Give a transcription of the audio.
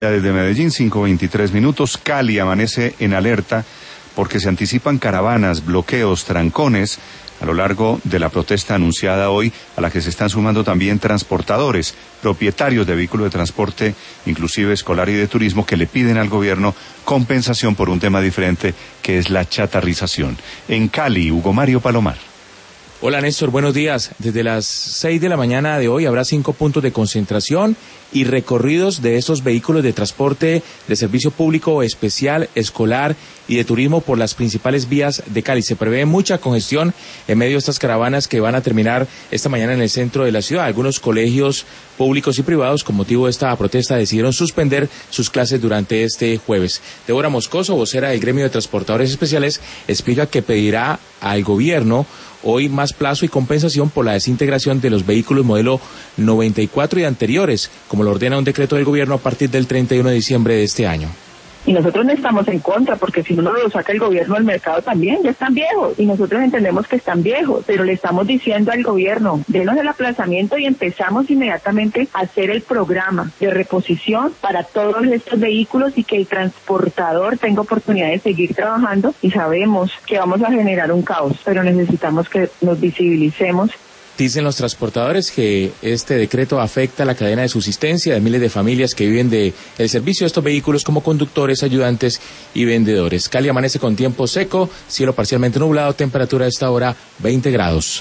Desde Medellín, 5:23. Cali amanece en alerta porque se anticipan caravanas, bloqueos, trancones a lo largo de la protesta anunciada hoy, a la que se están sumando también transportadores, propietarios de vehículos de transporte, inclusive escolar y de turismo, que le piden al gobierno compensación por un tema diferente, que es la chatarrización. En Cali, Hugo Mario Palomar. Hola Néstor, buenos días. Desde las 6 de la mañana de hoy habrá 5 puntos de concentración y recorridos de estos vehículos de transporte de servicio público especial, escolar y de turismo por las principales vías de Cali. Se prevé mucha congestión en medio de estas caravanas que van a terminar esta mañana en el centro de la ciudad. Algunos colegios públicos y privados, con motivo de esta protesta, decidieron suspender sus clases durante este jueves. Débora Moscoso, vocera del gremio de transportadores especiales, explica que pedirá al gobierno hoy más plazo y compensación por la desintegración de los vehículos modelo 94 y anteriores, como lo ordena un decreto del gobierno a partir del 31 de diciembre de este año. Y nosotros no estamos en contra, porque si uno lo saca el gobierno al mercado también, ya están viejos, y nosotros entendemos que están viejos, pero le estamos diciendo al gobierno, denos el aplazamiento y empezamos inmediatamente a hacer el programa de reposición para todos estos vehículos y que el transportador tenga oportunidad de seguir trabajando, y sabemos que vamos a generar un caos, pero necesitamos que nos visibilicemos. Dicen los transportadores que este decreto afecta la cadena de subsistencia de miles de familias que viven del servicio de estos vehículos como conductores, ayudantes y vendedores. Cali amanece con tiempo seco, cielo parcialmente nublado, temperatura a esta hora 20 grados.